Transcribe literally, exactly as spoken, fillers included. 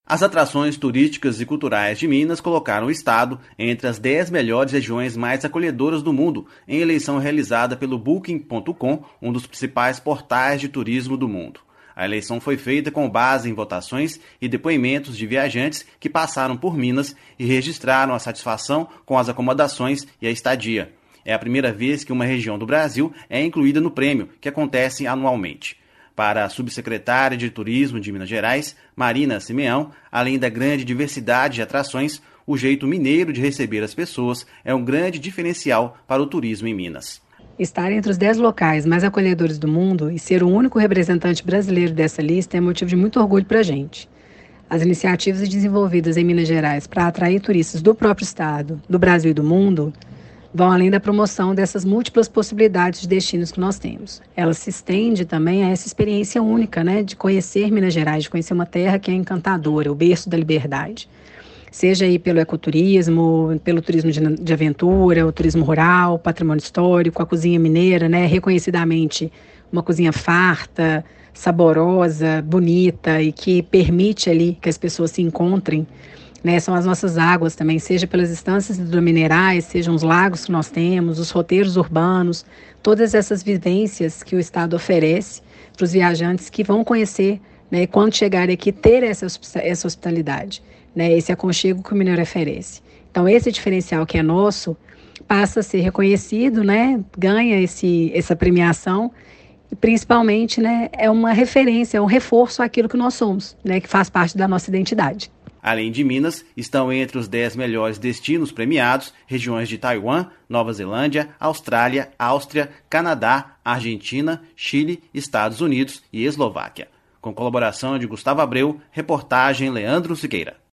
As atrações turísticas e culturais de Minas colocaram o estado entre as dez melhores regiões mais acolhedoras do mundo, em eleição realizada pelo Booking ponto com, um dos principais portais de turismo do mundo. A eleição foi feita com base em votações e depoimentos de viajantes que passaram por Minas e registraram a satisfação com as acomodações e a estadia. É a primeira vez que uma região do Brasil é incluída no prêmio, que acontece anualmente. Para a subsecretária de Turismo de Minas Gerais, Marina Simeão, além da grande diversidade de atrações, o jeito mineiro de receber as pessoas é um grande diferencial para o turismo em Minas. Estar entre os dez locais mais acolhedores do mundo e ser o único representante brasileiro dessa lista é motivo de muito orgulho para a gente. As iniciativas desenvolvidas em Minas Gerais para atrair turistas do próprio estado, do Brasil e do mundo vão além da promoção dessas múltiplas possibilidades de destinos que nós temos. Ela se estende também a essa experiência única, né, de conhecer Minas Gerais, de conhecer uma terra que é encantadora, o berço da liberdade. Seja aí pelo ecoturismo, pelo turismo de, de aventura, o turismo rural, patrimônio histórico, a cozinha mineira, né, reconhecidamente uma cozinha farta, saborosa, bonita e que permite ali que as pessoas se encontrem. Né, são as nossas águas também, seja pelas estâncias hidrominerais, sejam os lagos que nós temos, os roteiros urbanos, todas essas vivências que o Estado oferece para os viajantes que vão conhecer, né, e quando chegarem aqui, ter essa, essa hospitalidade, né, esse aconchego que o mineiro oferece. Então, esse diferencial que é nosso passa a ser reconhecido, né, ganha esse, essa premiação e, principalmente, né, é uma referência, é um reforço àquilo que nós somos, né, que faz parte da nossa identidade. Além de Minas, estão entre os dez melhores destinos premiados regiões de Taiwan, Nova Zelândia, Austrália, Áustria, Canadá, Argentina, Chile, Estados Unidos e Eslováquia. Com colaboração de Gustavo Abreu, reportagem Leandro Siqueira.